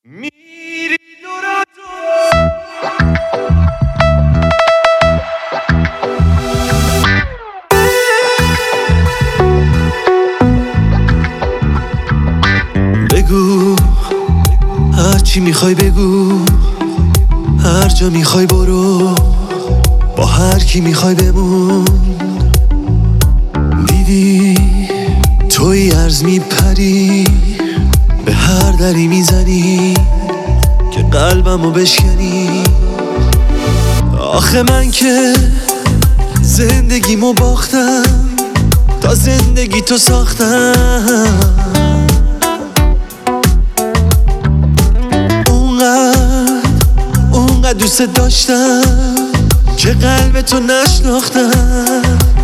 میری دوراتو بگو هر چی میخوای بگو، هر جا میخوای برو، با هر کی میخوای بمون. دیدی توی عرض میپری، به هر دری میزنی که قلبمو بشکنی. آخه من که زندگیمو باختم، تا زندگی تو ساختم. اونقدر دوست داشتم که قلب تو نشناختم.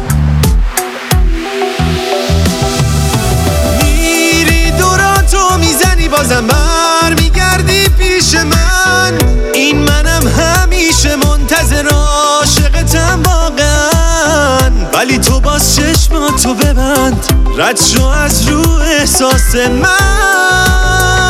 میری دوراتو میزنی بازم بر میگردی پیش من. این منم همیشه منتظر عاشقتم واقعا، ولی تو باز چشماتو ببند، رد شو از رو احساس من.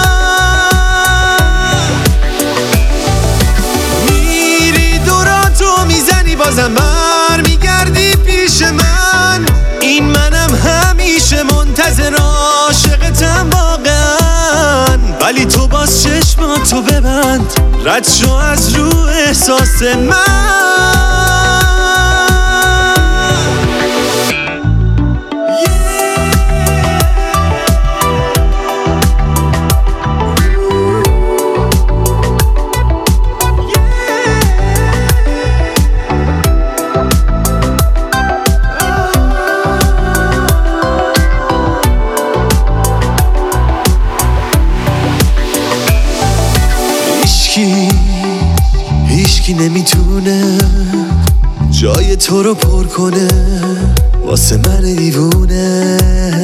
بازم بر میگردی پیش من. این منم همیشه منتظر عاشقتم واقعا، ولی تو باز چشماتو ببند، رد شو از رو احساس من. هیچکی نمیتونه جای تو رو پر کنه واسه من دیوونه.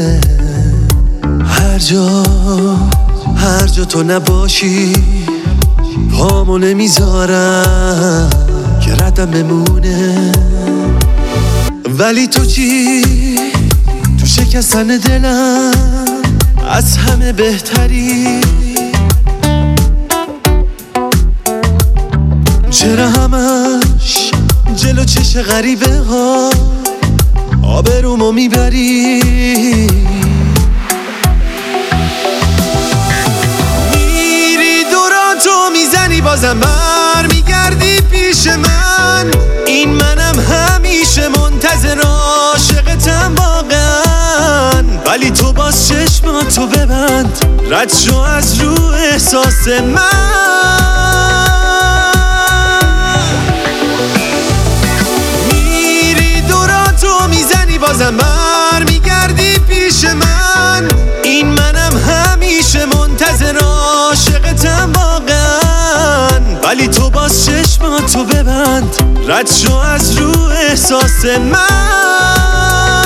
هر جا تو نباشی پامو نمیذارم که ردم بمونه. ولی تو چی؟ تو شکستن دلم از همه بهتری. چرا همش جلو چش غریبه ها آبرومو میبری؟ میری دوراتو میزنی بازم بر میگردی پیش من. این منم همیشه منتظر عاشقتم واقعا، ولی تو باز چشماتو ببند، رد شو از رو احساس من. بازم بر میگردی پیش من. این منم همیشه منتظر عاشقتم واقعا، ولی تو باز چشماتو ببند، رد شو از رو احساس من.